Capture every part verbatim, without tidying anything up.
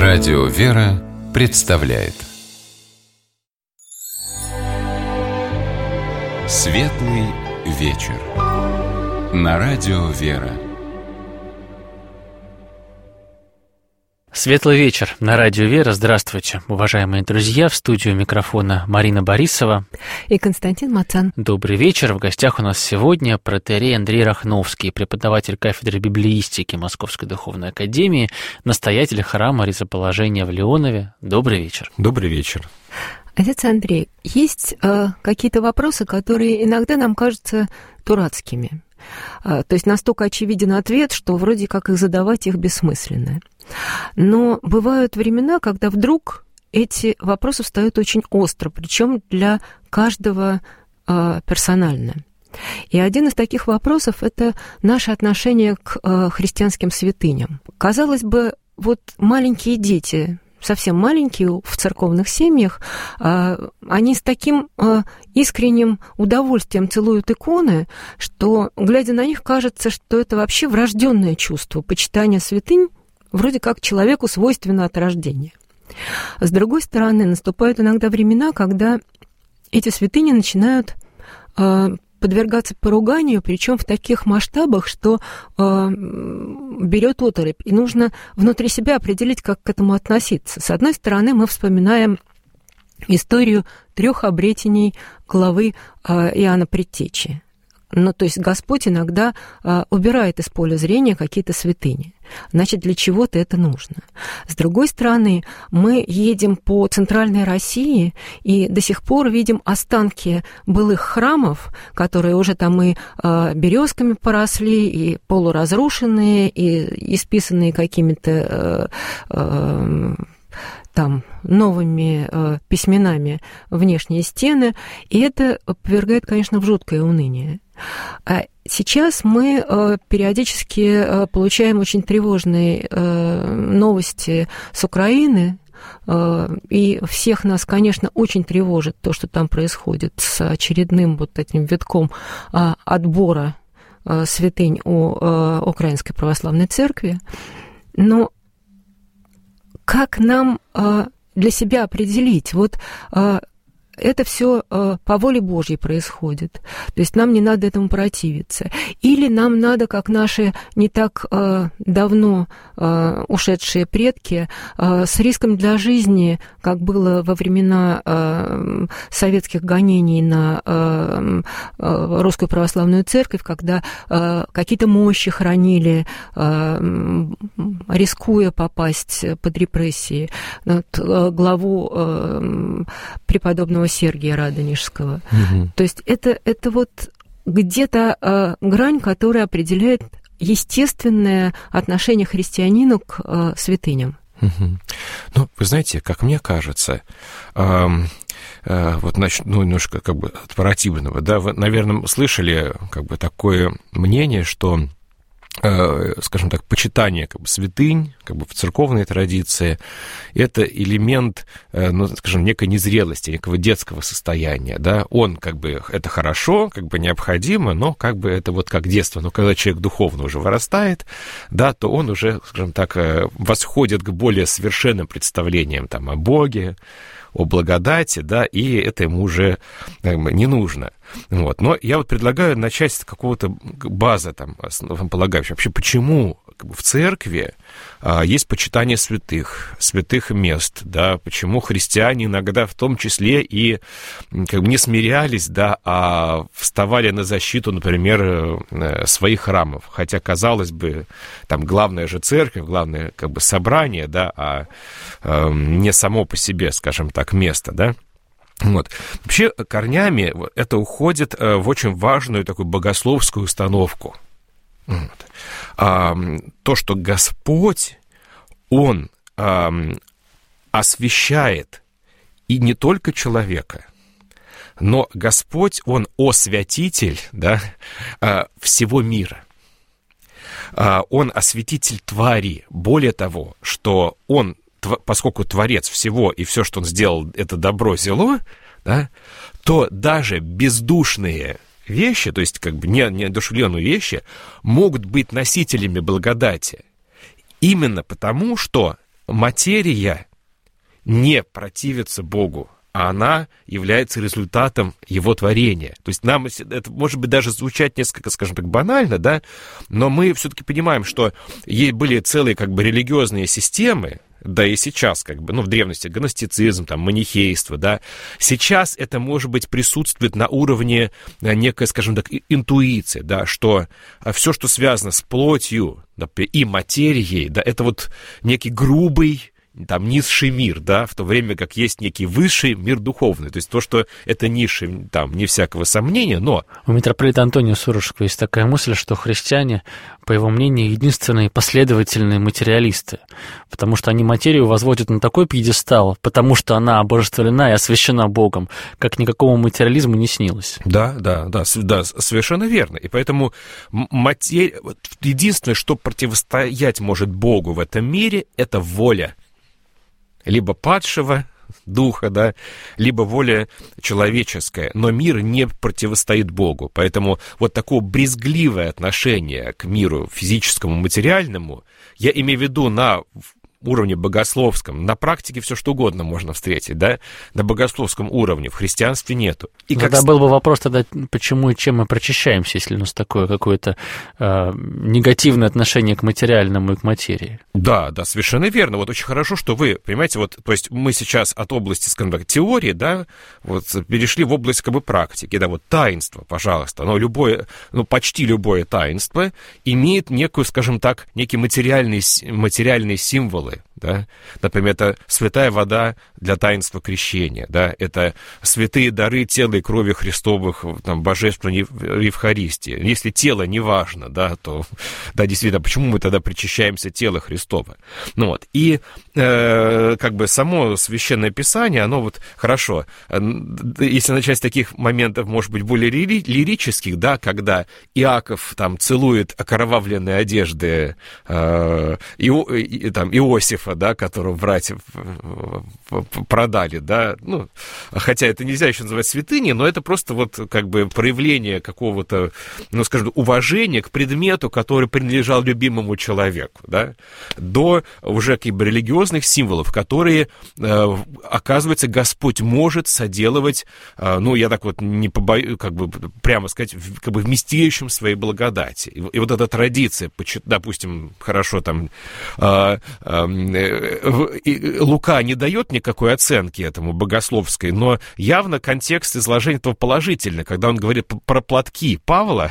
Радио «Вера» представляет Светлый вечер на Радио «Вера». Светлый вечер на Радио «Вера». Здравствуйте, уважаемые друзья. В студию микрофона Марина Борисова и Константин Мацан. Добрый вечер. В гостях у нас сегодня протоиерей Андрей Рахновский, преподаватель кафедры библеистики Московской Духовной Академии, настоятель храма Ризоположения в Леонове. Добрый вечер. Добрый вечер. Отец Андрей, есть э, какие-то вопросы, которые иногда нам кажутся дурацкими. Э, то есть настолько очевиден ответ, что вроде как их задавать их бессмысленно. Но бывают времена, когда вдруг эти вопросы встают очень остро, причем для каждого э, персонально. И один из таких вопросов – это наше отношение к э, христианским святыням. Казалось бы, вот маленькие дети, совсем маленькие в церковных семьях, э, они с таким э, искренним удовольствием целуют иконы, что, глядя на них, кажется, что это вообще врожденное чувство почитания святынь, вроде как человеку свойственно от рождения. С другой стороны, наступают иногда времена, когда эти святыни начинают э, подвергаться поруганию, причем в таких масштабах, что э, берет оторопь, и нужно внутри себя определить, как к этому относиться. С одной стороны, мы вспоминаем историю трех обретений главы э, Иоанна Предтечи. Ну, то есть Господь иногда а, убирает из поля зрения какие-то святыни. Значит, для чего-то это нужно. С другой стороны, мы едем по центральной России и до сих пор видим останки былых храмов, которые уже там и а, березками поросли, и полуразрушенные, и исписанные какими-то а, а, там новыми э, письменами внешние стены, и это повергает, конечно, в жуткое уныние. А сейчас мы э, периодически э, получаем очень тревожные э, новости с Украины, э, и всех нас, конечно, очень тревожит то, что там происходит с очередным вот этим витком э, отбора э, святынь у э, Украинской Православной Церкви. Но как нам э, для себя определить? Вот э, это все э, по воле Божьей происходит. То есть нам не надо этому противиться. Или нам надо, как наши не так э, давно э, ушедшие предки, э, с риском для жизни, как было во времена э, советских гонений на э, э, Русскую Православную Церковь, когда э, какие-то мощи хранили, э, рискуя попасть под репрессии. Вот, э, главу э, преподобного Сергия Радонежского. Угу. То есть это, это вот где-то э, грань, которая определяет естественное отношение христианина к э, святыням. Угу. Ну, вы знаете, как мне кажется, э, э, вот начну ну, немножко как бы от противного, да, вы, наверное, слышали как бы такое мнение, что скажем так, почитание как бы святынь, как бы в церковной традиции, это элемент, ну, скажем, некой незрелости, некого детского состояния, да, он как бы, это хорошо, как бы необходимо, но как бы это вот как детство, но когда человек духовно уже вырастает, да, то он уже, скажем так, восходит к более совершенным представлениям там о Боге, о благодати, да, и это ему уже как бы, не нужно. Вот. Но я вот предлагаю начать с какого-то базы, там, основополагающего. Вообще, почему как бы, в церкви а, есть почитание святых, святых мест, да, почему христиане иногда в том числе и как бы, не смирялись, да, а вставали на защиту, например, своих храмов. Хотя, казалось бы, там главная же церковь, главное как бы собрание, да, а, а не само по себе, скажем так, место, да. Вот. Вообще, корнями это уходит в очень важную такую богословскую установку. Вот. А, то, что Господь, Он а, освящает и не только человека, но Господь, Он освятитель, да, всего мира. Он освятитель твари. Более того, что Он, поскольку Творец всего, и все, что Он сделал, это добро, зело, да, то даже бездушные вещи, то есть как бы неодушевленные вещи, могут быть носителями благодати. Именно потому, что материя не противится Богу, а она является результатом Его творения. То есть нам это может быть даже звучать несколько, скажем так, банально, да, но мы все-таки понимаем, что были целые как бы религиозные системы, да и сейчас, как бы, ну, в древности гностицизм, там, манихейство, да, сейчас это, может быть, присутствует на уровне некой, скажем так, интуиции, да, что все, что связано с плотью, например, и материей, да, это вот некий грубый, там, низший мир, да, в то время как есть некий высший мир духовный. То есть то, что это низший, там, не всякого сомнения, но... У митрополита Антония Сурожского есть такая мысль, что христиане, по его мнению, единственные последовательные материалисты, потому что они материю возводят на такой пьедестал, потому что она обожествлена и освящена Богом, как никакому материализму не снилось. Да, да, да, да, совершенно верно. И поэтому материя... единственное, что противостоять может Богу в этом мире, это воля. Либо падшего духа, да, либо воля человеческая, но мир не противостоит Богу. Поэтому вот такое брезгливое отношение к миру физическому, материальному, я имею в виду на уровне богословском, на практике все что угодно можно встретить, да, на богословском уровне, в христианстве нету. И тогда как... был бы вопрос тогда, почему и чем мы прочищаемся, если у нас такое какое-то э, негативное отношение к материальному и к материи. Да, да, совершенно верно. Вот очень хорошо, что вы, понимаете, вот, то есть мы сейчас от области, скажем так, теории, да, вот перешли в область как бы практики, да, вот таинство, пожалуйста, но любое, ну, почти любое таинство имеет некую, скажем так, некий материальный, материальный символ. Да? Например, это святая вода для таинства крещения, да? Это святые дары тела и крови Христовых, там, божественной Евхаристии. Если тело не важно, да, то, да, действительно, почему мы тогда причащаемся тела Христова? Ну, вот. И э, как бы само Священное Писание, оно вот хорошо, если начать с таких моментов, может быть, более лири- лирических, да, когда Иаков там целует окровавленные одежды э, Ио, и, там, Иосифа, да, которого братья продали, да, ну, хотя это нельзя еще называть святыней, но это просто вот как бы проявление какого-то, ну, скажем, уважения к предмету, который принадлежал любимому человеку, да, до уже как бы религиозных символов, которые, э, оказывается, Господь может соделывать, э, ну, я так вот не побоюсь, как бы прямо сказать, в, как бы вместилищем своей благодати. И, и вот эта традиция, допустим, хорошо там, э, э, Лука не дает никакой оценки этому богословской, но явно контекст изложения этого положительный, когда он говорит про платки Павла,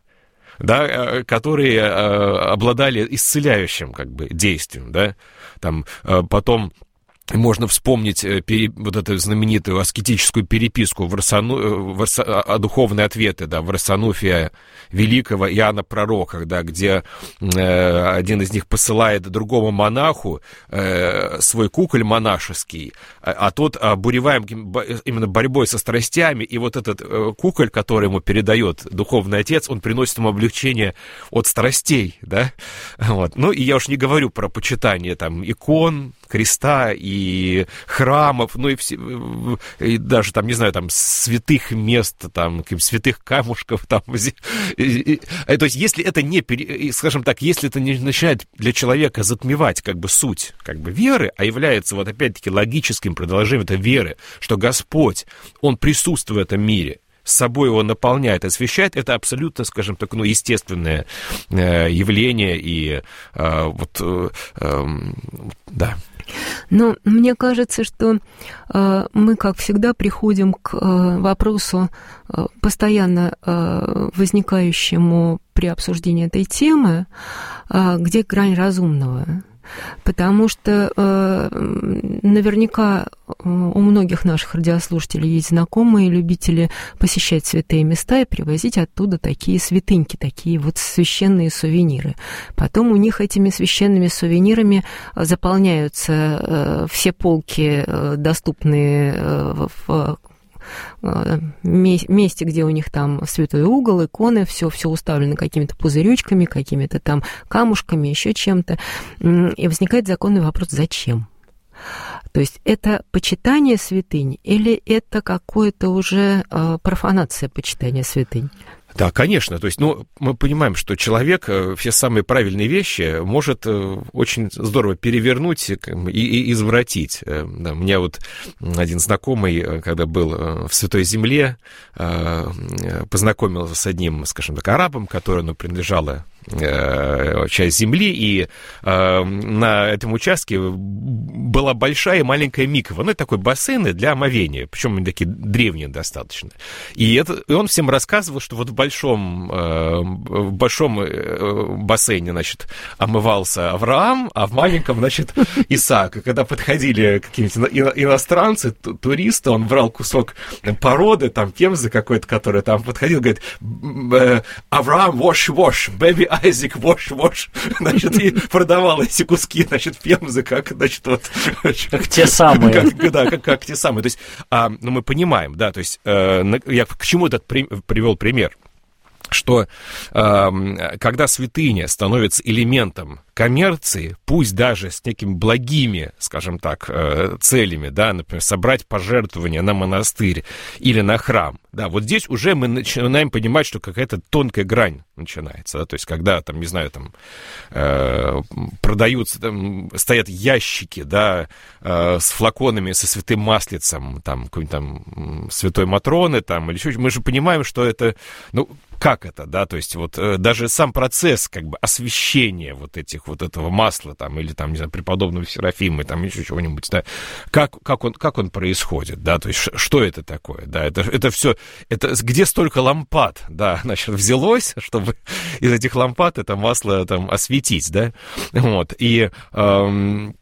да, которые обладали исцеляющим как бы действием, да, там потом можно вспомнить пере, вот эту знаменитую аскетическую переписку в Арсану, в Арса, о духовные ответы, да, в Арсануфия Великого Иоанна Пророка, да, где э, один из них посылает другому монаху э, свой куколь монашеский, а, а тот обуреваем именно борьбой со страстями, и вот этот э, куколь, который ему передает духовный отец, он приносит ему облегчение от страстей, да, вот. Ну, и я уж не говорю про почитание там икон, креста и храмов, ну и, все, и даже там, не знаю, там святых мест, там, святых камушков, там, и, и, и, то есть если это не, скажем так, если это не начинает для человека затмевать как бы суть как бы веры, а является вот опять-таки логическим продолжением этой веры, что Господь, Он присутствует в этом мире, с собой его наполняет, освещает, это абсолютно, скажем так, ну, естественное э, явление, и э, вот, э, э, да. Ну, мне кажется, что э, мы, как всегда, приходим к э, вопросу, э, постоянно э, возникающему при обсуждении этой темы, э, где грань разумного. Потому что э, наверняка у многих наших радиослушателей есть знакомые любители посещать святые места и привозить оттуда такие святыньки, такие вот священные сувениры. Потом у них этими священными сувенирами заполняются э, все полки, э, доступные э, в месте, где у них там святой угол, иконы, все, все уставлено какими-то пузырючками, какими-то там камушками, еще чем-то. И возникает законный вопрос, зачем? То есть это почитание святынь или это какое-то уже профанация почитания святынь? Да, конечно. То есть, ну, мы понимаем, что человек все самые правильные вещи может очень здорово перевернуть и, и извратить. Да, у меня вот один знакомый, когда был в Святой Земле, познакомился с одним, скажем так, арабом, который, ну, принадлежала часть земли, и э, на этом участке была большая и маленькая миква, ну, такой бассейн для омовения, причем они такие древние достаточно. И, это, и он всем рассказывал, что вот в большом, э, в большом э, бассейне, значит, омывался Авраам, а в маленьком, значит, Исаак. И когда подходили какие-нибудь иностранцы, туристы, он брал кусок породы, там, темзы какой-то, который там подходил, говорит, Авраам, wash, wash, baby Айзек, wash, wash, значит, и продавал эти куски, значит, пемзы, как, значит, вот... Как те самые. Как, да, как, как те самые. То есть, а, ну, мы понимаем, да, то есть, э, я к чему этот при, привел пример? Что э, когда святыня становится элементом коммерции, пусть даже с некими благими, скажем так, э, целями, да, например, собрать пожертвования на монастырь или на храм, да, вот здесь уже мы начинаем понимать, что какая-то тонкая грань начинается, да, то есть когда, там, не знаю, там, э, продаются, там, стоят ящики, да, э, с флаконами со святым маслицем, там, какой-нибудь там святой Матроны, там, или еще, мы же понимаем, что это, ну, как это, да, то есть вот э, даже сам процесс, как бы, освящения вот этих, вот этого масла, там, или, там, не знаю, преподобного Серафима, там, еще чего-нибудь, да, как, как, он, как он происходит, да, то есть что это такое, да, это, это все, это где столько лампад, да, значит, взялось, чтобы из этих лампад это масло, там, осветить, да, вот, и... Эм,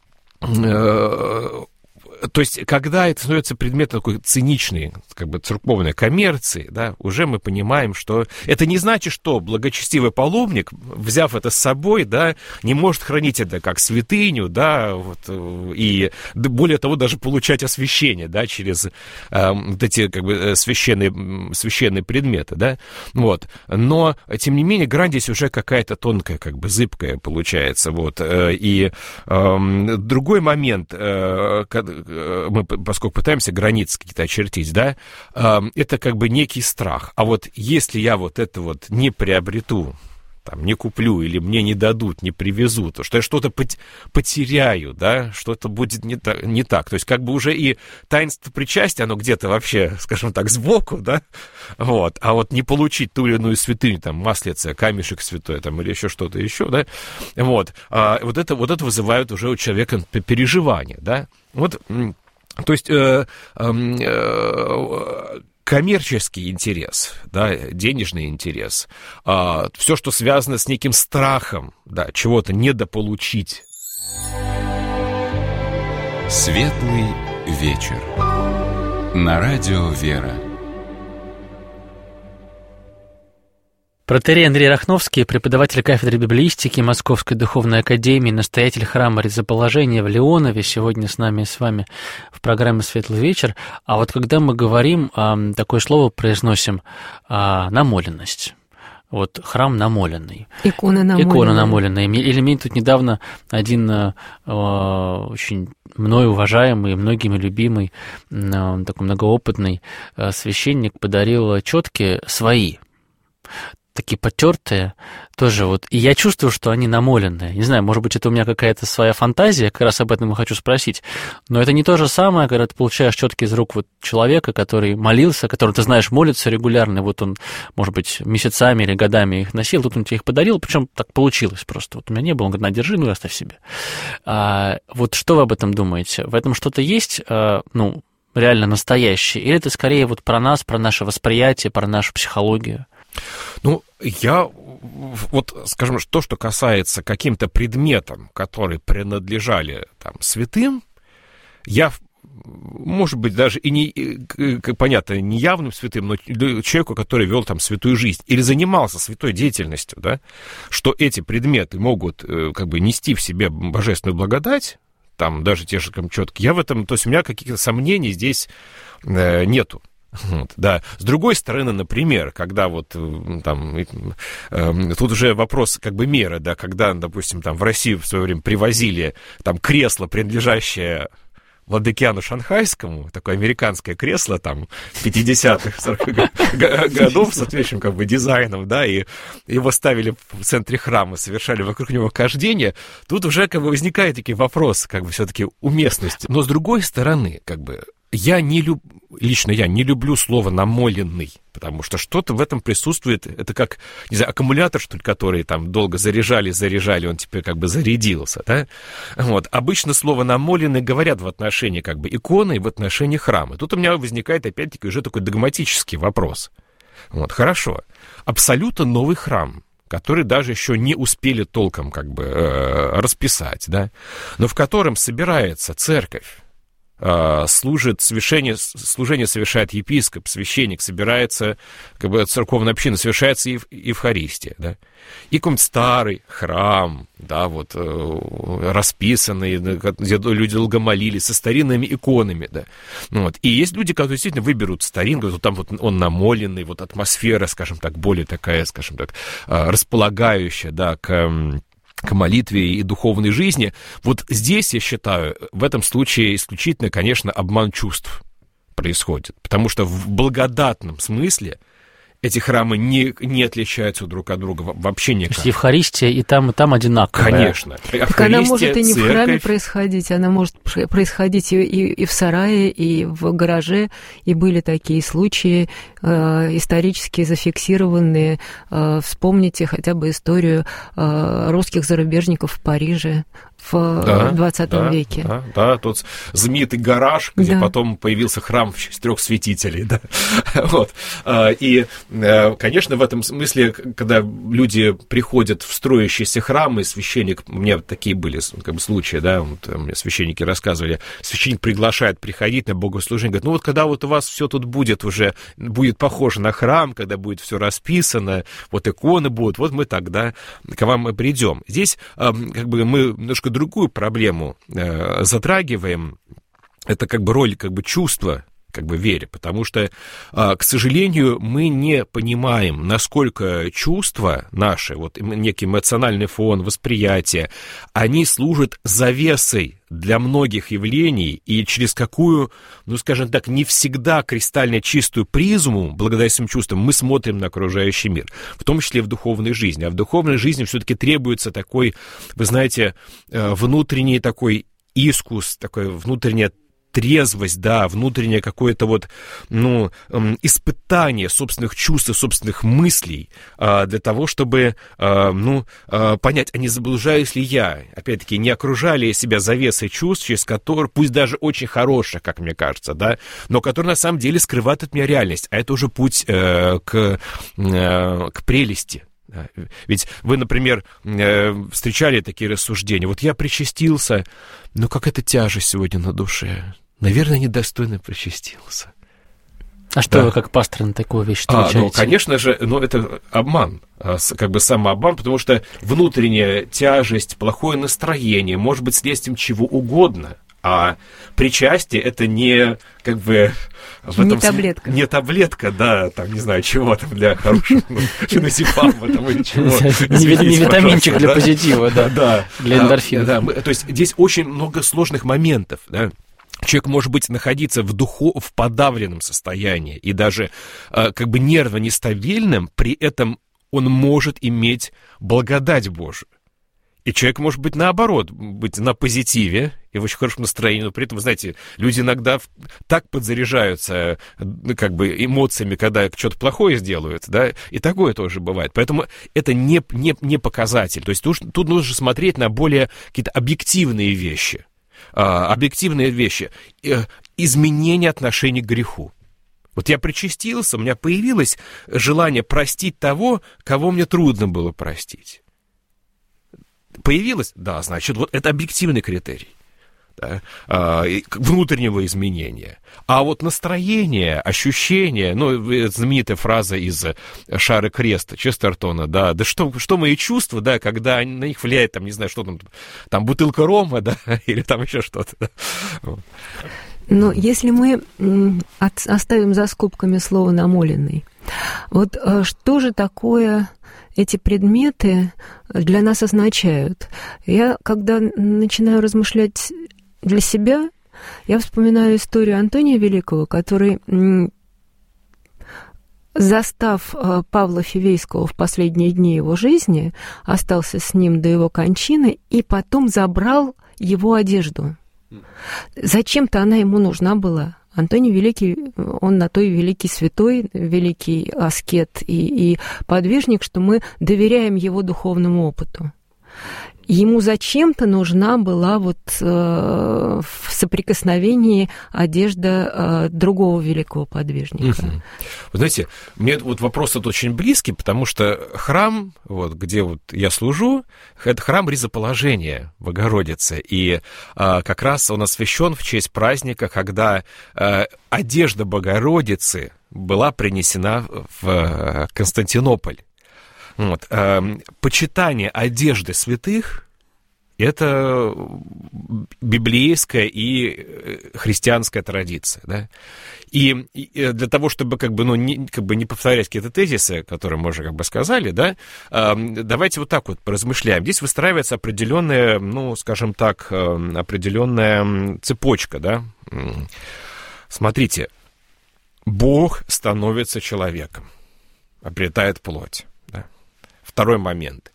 э, то есть, когда это становится предметом такой циничной, как бы, церковной коммерции, да, уже мы понимаем, что это не значит, что благочестивый паломник, взяв это с собой, да, не может хранить это как святыню, да, вот, и более того, даже получать освящение, да, через э, вот эти, как бы, священные, священные предметы, да, вот. Но, тем не менее, грань здесь уже какая-то тонкая, как бы, зыбкая получается, вот. И э, другой момент, э, мы, поскольку пытаемся границы какие-то очертить, да, это как бы некий страх. А вот если я вот это вот не приобрету, там, не куплю, или мне не дадут, не привезут, то что я что-то потеряю, да, что-то будет не так, не так. То есть как бы уже и таинство причастия, оно где-то вообще, скажем так, сбоку, да, вот. А вот не получить ту или иную святыню, там, маслице, камешек святой, там, или еще что-то еще, да, вот. А вот это, вот это вызывает уже у человека переживания, да. Вот, то есть... Э, э, э, коммерческий интерес, да, денежный интерес, а, все, что связано с неким страхом, да, чего-то недополучить. Светлый вечер. На радио «Вера». Протоиерей Андрей Рахновский, преподаватель кафедры библеистики Московской духовной академии, настоятель храма Ризоположения в Леонове, сегодня с нами и с вами в программе «Светлый вечер». А вот когда мы говорим, такое слово произносим «намоленность». Вот храм намоленный. Икона намоленная. Икона намоленная. Или мне тут недавно один э, очень мной уважаемый, многими любимый, э, такой многоопытный э, священник подарил четки свои, такие потертые, тоже вот. И я чувствую, что они намоленные. Не знаю, может быть, это у меня какая-то своя фантазия, как раз об этом и хочу спросить. Но это не то же самое, когда ты получаешь четки из рук вот человека, который молился, который, ты знаешь, молится регулярно, и вот он, может быть, месяцами или годами их носил, тут он тебе их подарил, причем так получилось просто. Вот у меня не было, он говорит, на, держи, ну, оставь себе. А, вот что вы об этом думаете? В этом что-то есть, а, ну, реально настоящее? Или это скорее вот про нас, про наше восприятие, про нашу психологию? Ну, я, вот, скажем, то, что касается каким-то предметам, которые принадлежали там святым, я, может быть, даже и не, понятно, не явным святым, но человеку, который вел там святую жизнь или занимался святой деятельностью, да, что эти предметы могут как бы нести в себе божественную благодать, там даже те же там, четки, я в этом, то есть у меня каких-то сомнений здесь э, нету. Вот, да. С другой стороны, например, когда вот там, э, тут уже вопрос как бы меры, да, когда, допустим, там в Россию в свое время привозили там кресло, принадлежащее Владыкиану Шанхайскому, такое американское кресло там пятидесятых, сороковых годов с отвечным как бы дизайном, да, и его ставили в центре храма, совершали вокруг него хождение, тут уже как бы возникает такие вопросы, как бы все-таки уместности. Но с другой стороны, как бы, я не люб... лично я не люблю слово «намоленный», потому что что-то в этом присутствует, это как, не знаю, аккумулятор, что ли, который там долго заряжали, заряжали, он теперь как бы зарядился, да? Вот. Обычно слово «намоленный» говорят в отношении как бы иконы и в отношении храма. Тут у меня возникает опять-таки уже такой догматический вопрос. Вот, хорошо. Абсолютно новый храм, который даже еще не успели толком как бы э, расписать, да? Но в котором собирается церковь, служит служение, служение совершает епископ, священник, собирается как бы церковная община, совершается ев, Евхаристия, да, и какой-нибудь старый храм, да, вот, расписанный, где люди долго молились, со старинными иконами, да, вот, и есть люди, которые действительно выберут старинку, вот там вот он намоленный, вот атмосфера, скажем так, более такая, скажем так, располагающая, да, к к молитве и духовной жизни. Вот здесь, я считаю, в этом случае исключительно, конечно, обман чувств происходит. Потому что в благодатном смысле эти храмы не, не отличаются друг от друга вообще никак. То есть Евхаристия и там, и там одинаковая. Конечно. Так она может и не церковь... в храме происходить, она может происходить и, и, и в сарае, и в гараже. И были такие случаи э, исторически зафиксированные. Э, вспомните хотя бы историю э, русских зарубежников в Париже в да, двадцатом да, веке. Да, да, тот знаменитый гараж, где да. потом появился храм в честь трех святителей. Да. Вот. И, конечно, в этом смысле, когда люди приходят в строящийся храм, и священник, у меня такие были как бы, случаи, да, вот, мне священники рассказывали, священник приглашает приходить на богослужение, говорит, ну вот когда вот у вас все тут будет уже, будет похоже на храм, когда будет все расписано, вот иконы будут, вот мы тогда к вам и придем. Здесь как бы мы немножко другую проблему э, затрагиваем, это как бы роль как бы чувства как бы в вере, потому что, э, к сожалению, мы не понимаем, насколько чувства наши, вот некий эмоциональный фон, восприятие, они служат завесой для многих явлений, и через какую, ну, скажем так, не всегда кристально чистую призму, благодаря своим чувствам, мы смотрим на окружающий мир, в том числе и в духовной жизни. А в духовной жизни все-таки требуется такой, вы знаете, внутренний такой искус, такое внутреннее трезвость, да, внутреннее какое-то вот, ну, испытание собственных чувств и собственных мыслей для того, чтобы, ну, понять, а не заблуждаюсь ли я, опять-таки, не окружали ли себя завесой чувств, через которые, пусть даже очень хороших, как мне кажется, да, но которые на самом деле скрывают от меня реальность, а это уже путь к, к прелести. Ведь вы, например, встречали такие рассуждения. Вот я причастился, но какая-то тяжесть сегодня на душе. Наверное, недостойно причастился. А что да. вы, как пастор, на такую вещь встречаете? А, ну, конечно же, ну, это обман, как бы самообман, потому что внутренняя тяжесть, плохое настроение может быть следствием чего угодно. А причастие — это не, как бы... В не этом таблетка. См... Не таблетка, да, там, не знаю, чего там для хорошего, феназепама там или чего. Не витаминчик для позитива, да, для эндорфина. То есть здесь очень много сложных моментов, да. Человек может быть находиться в духу, в подавленном состоянии и даже как бы нервно нестабильным, при этом он может иметь благодать Божию. И человек может быть наоборот, быть на позитиве и в очень хорошем настроении, но при этом, вы знаете, люди иногда так подзаряжаются как бы эмоциями, когда что-то плохое сделают, да, и такое тоже бывает. Поэтому это не, не, не показатель. То есть тут, тут нужно смотреть на более какие-то объективные вещи. А, объективные вещи. Изменение отношений к греху. Вот я причастился, у меня появилось желание простить того, кого мне трудно было простить. Появилось? Да, значит, вот это объективный критерий, да, внутреннего изменения. А вот настроение, ощущение, ну, знаменитая фраза из «Шара креста» Честертона, да, да что, что мои чувства, да, когда на них влияет, там, не знаю, что там, там бутылка рома, да, или там еще что-то, да. Но если мы оставим за скобками слово «намоленный», вот что же такое эти предметы для нас означают? Я, когда начинаю размышлять для себя, Я вспоминаю историю Антония Великого, который, застав Павла Фивейского в последние дни его жизни, остался с ним до его кончины и потом забрал его одежду. Зачем-то она ему нужна была. Антоний Великий, он на то и великий святой, великий аскет и, и подвижник, что мы доверяем его духовному опыту. Ему зачем-то нужна была вот э, в соприкосновении одежда э, другого великого подвижника. Угу. Вы знаете, мне вот вопрос этот очень близкий, потому что храм, вот, где вот я служу, это храм Ризоположения Богородицы, и э, как раз он освящен в честь праздника, когда э, одежда Богородицы была принесена в Константинополь. Вот. Почитание одежды святых – это библейская и христианская традиция. Да? И для того, чтобы как бы, ну, не, как бы не повторять какие-то тезисы, которые мы уже как бы сказали, да, давайте вот так вот поразмышляем. Здесь выстраивается определенная, ну, скажем так, определенная цепочка. Да? Смотрите, Бог становится человеком, обретает плоть. Второй момент.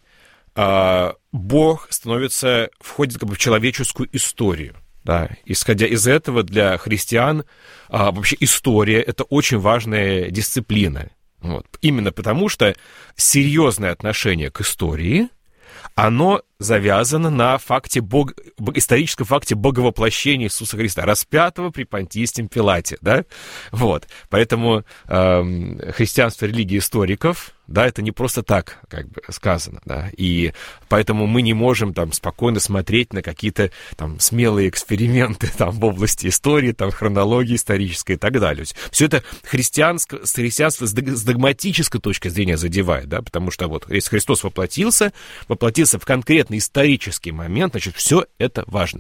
Бог становится, входит как бы в человеческую историю. Да. Исходя из этого, для христиан вообще история – это очень важная дисциплина. Вот. Именно потому, что серьезное отношение к истории, оно завязано на факте Бог... историческом факте боговоплощения Иисуса Христа, распятого при Понтийском Пилате. Да? Вот. Поэтому э, христианство — религия историков, да, это не просто так, как бы сказано, да, и поэтому мы не можем там спокойно смотреть на какие-то там смелые эксперименты там в области истории, там хронологии исторической и так далее. Все это христианство, христианство с догматической точки зрения задевает, да, потому что вот если Христос воплотился, воплотился в конкретный исторический момент, значит, все это важно.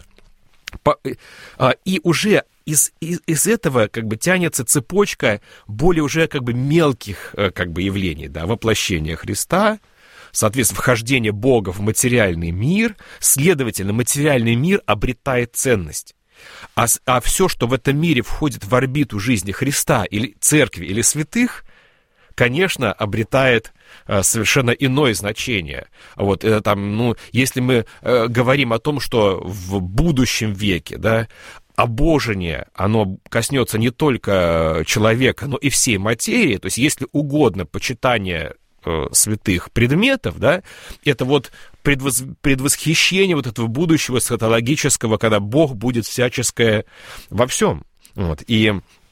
И уже из, из, из этого как бы тянется цепочка более уже как бы мелких как бы явлений, да, воплощения Христа, соответственно, вхождение Бога в материальный мир, следовательно, материальный мир обретает ценность. А, а все, что в этом мире входит в орбиту жизни Христа или церкви, или святых, конечно, обретает э, совершенно иное значение. Вот, это, там, ну, если мы э, говорим о том, что в будущем веке, да, обожение, оно коснется не только человека, но и всей материи, то есть, если угодно, почитание э, святых предметов, да, это вот предвос, предвосхищение вот этого будущего эсхатологического, когда Бог будет всяческое во всем. Вот, и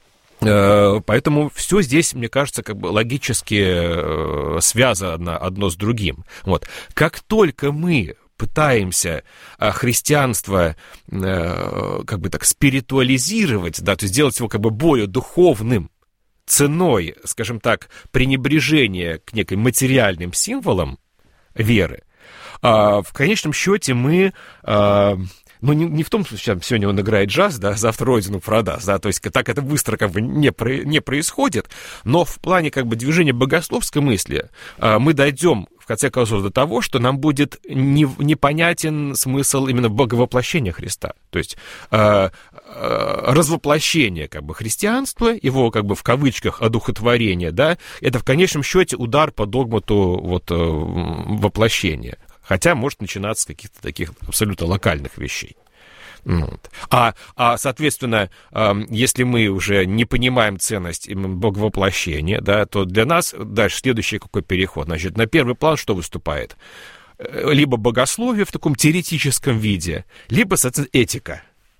поэтому все здесь, мне кажется, как бы логически связано одно с другим. Вот. Как только мы пытаемся христианство как бы так спиритуализировать, да, то есть сделать его как бы более духовным, ценой, скажем так, пренебрежения к неким материальным символам веры, в конечном счете мы... Ну, не, не в том случае, сегодня он играет джаз, да, завтра родину продаст, да, то есть так это быстро как бы не, про, не происходит, но в плане как бы движения богословской мысли а, мы дойдем, в конце концов, до того, что нам будет не, непонятен смысл именно боговоплощения Христа, то есть а, а, развоплощение как бы христианства, его как бы в кавычках одухотворение, да, это в конечном счете удар по догмату вот воплощения. Хотя может начинаться с каких-то таких абсолютно локальных вещей. Вот. А, а, соответственно, если мы уже не понимаем ценность боговоплощения, да, то для нас дальше следующий какой переход. Значит, на первый план что выступает? Либо богословие в таком теоретическом виде, либо, соответственно, этика.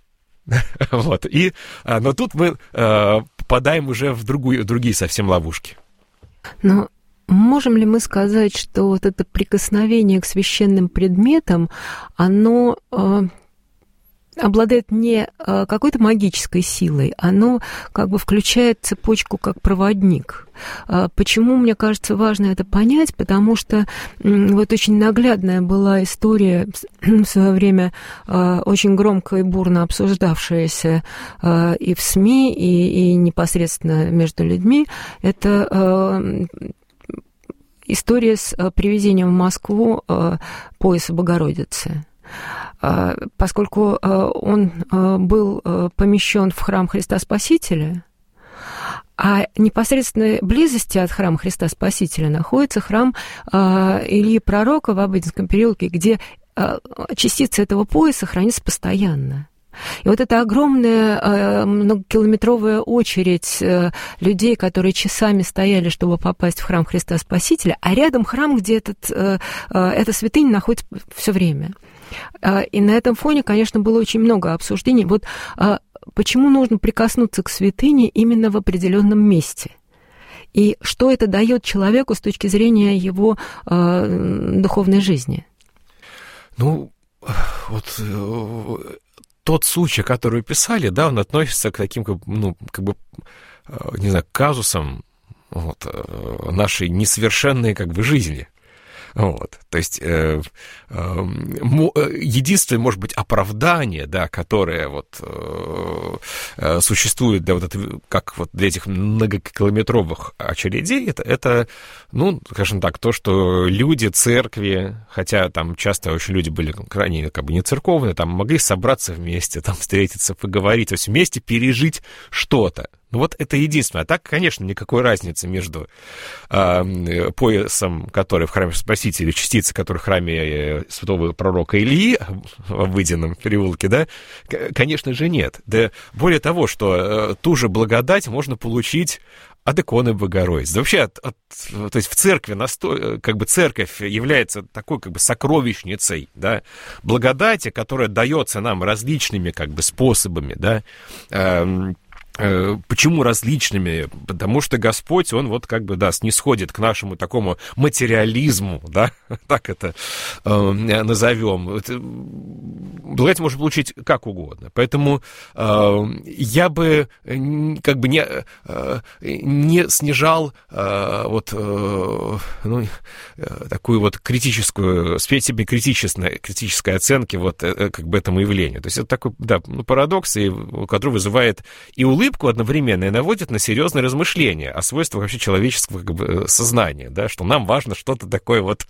Вот. И, но тут мы попадаем уже в другую, другие совсем ловушки. Но можем ли мы сказать, что вот это прикосновение к священным предметам, оно э, обладает не э, какой-то магической силой, оно как бы включает цепочку как проводник? Э, почему, мне кажется, важно это понять? Потому что э, вот очень наглядная была история в свое время, э, очень громко и бурно обсуждавшаяся э, и в СМИ, и, и непосредственно между людьми. Это... Э, История с привезением в Москву пояса Богородицы. поскольку он был помещен в храм Христа Спасителя, а непосредственной близости от храма Христа Спасителя находится храм Ильи Пророка в Обыденском переулке, где частицы этого пояса хранятся постоянно. И вот эта огромная многокилометровая очередь людей, которые часами стояли, чтобы попасть в храм Христа Спасителя, а рядом храм, где этот, эта святыня находится все время. И на этом фоне, конечно, было очень много обсуждений. Вот почему нужно прикоснуться к святыне именно в определенном месте? И что это дает человеку с точки зрения его духовной жизни? Ну, вот... Тот случай, который писали, да, он относится к таким, ну, как бы, не знаю, казусам вот, нашей несовершенной, как бы, жизни. Вот, то есть э, э, единственное, может быть, оправдание, да, которое вот э, существует для вот этого, как вот для этих многокилометровых очередей, это, это, ну, скажем так, то, что люди, церкви, хотя там часто очень люди были крайне как бы не церковные, там могли собраться вместе, там встретиться, поговорить, то есть вместе пережить что-то. Ну вот это единственное. А так, конечно, никакой разницы между э, поясом, который в храме Спасителя, частицей, который в храме святого пророка Ильи в Обыденном переулке, да, конечно же, нет. Да, более того, что э, ту же благодать можно получить от иконы Богородицы. Да вообще, от, от, то есть в церкви, насто... как бы церковь является такой как бы сокровищницей, да, благодати, которая дается нам различными как бы способами, да, э, Почему различными? Потому что Господь, Он вот как бы, да, снисходит к нашему такому материализму, да, так это э, назовем. Это, благодать можно получить как угодно. Поэтому э, я бы как бы не, э, не снижал э, вот, э, ну, такую вот критическую, себе критической, критической оценки вот э, как бы этому явлению. То есть это такой, да, парадокс, и, который вызывает и улыбку, улыбку одновременно и наводит на серьезные размышления о свойствах вообще человеческого как бы, сознания, да, что нам важно что-то такое вот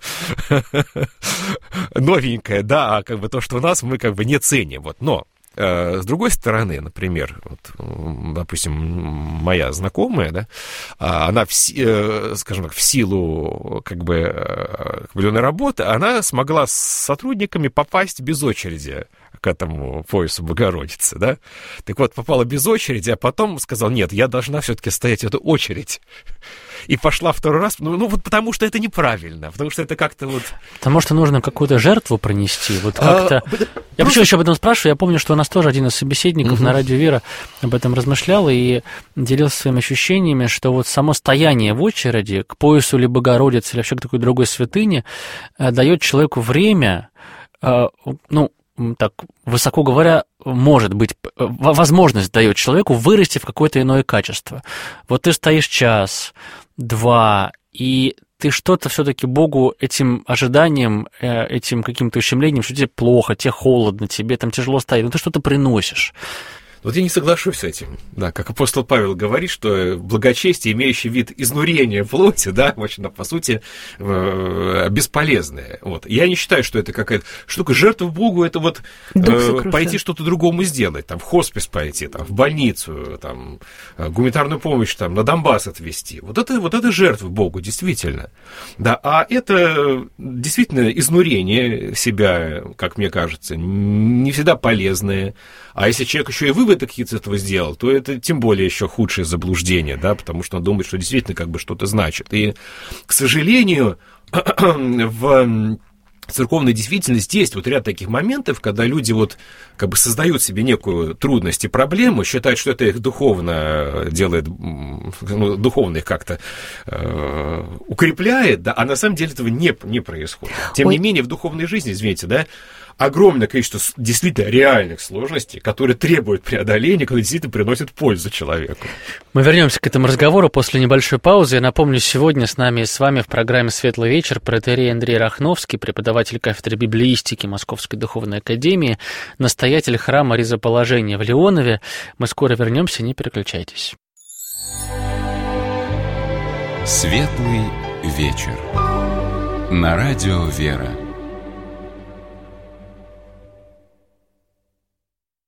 новенькое, да, а как бы то, что у нас, мы как бы не ценим, вот, но э, с другой стороны, например, вот, допустим, моя знакомая, да, она, в, э, скажем так, в силу как бы определенной работы, она смогла с сотрудниками попасть без очереди к этому поясу Богородицы, да? Так вот, попала без очереди, а потом сказал, нет, я должна все-таки стоять в эту очередь. И пошла второй раз, ну, ну вот потому что это неправильно, потому что это как-то вот... Потому что нужно какую-то жертву принести, вот как-то... А, я просто... почему еще об этом спрашиваю? Я помню, что у нас тоже один из собеседников угу. на радио «Вера» об этом размышлял и делился своими ощущениями, что вот само стояние в очереди к поясу или Богородицы, или вообще к такой другой святыне дает человеку время, ну, так, высоко говоря, может быть, возможность дает человеку вырасти в какое-то иное качество. Вот ты стоишь час, два, и ты что-то все-таки Богу этим ожиданием, этим каким-то ущемлением, что тебе плохо, тебе холодно, тебе там тяжело стоять, но ты что-то приносишь. Вот я не соглашусь с этим. Да, как апостол Павел говорит, что благочестие, имеющее вид изнурения плоти, да, очень, по сути, бесполезное. Вот. Я не считаю, что это какая-то штука. Жертва Богу — это вот э, пойти что-то другому сделать, там, в хоспис пойти, там, в больницу, там, гуманитарную помощь там, на Донбасс отвезти. Вот это, вот это жертва Богу, действительно. Да, а это действительно изнурение себя, как мне кажется, не всегда полезное. А если человек еще и выводы какие-то из этого сделал, то это тем более еще худшее заблуждение, да, потому что он думает, что действительно как бы что-то значит. И, к сожалению, в церковной действительности есть вот ряд таких моментов, когда люди вот как бы создают себе некую трудность и проблему, считают, что это их духовно делает, ну, духовно их как-то э, укрепляет, да, а на самом деле этого не, не происходит. Тем Ой. не менее, в духовной жизни, извините, да, огромное количество действительно реальных сложностей, которые требуют преодоления, которые действительно приносят пользу человеку. Мы вернемся к этому разговору после небольшой паузы. Я напомню, сегодня с нами и с вами в программе «Светлый вечер» протоиерей Андрей Рахновский, преподаватель кафедры библеистики Московской духовной академии, настоятель храма Ризоположения в Леонове. Мы скоро вернемся, не переключайтесь. «Светлый вечер» на радио «Вера».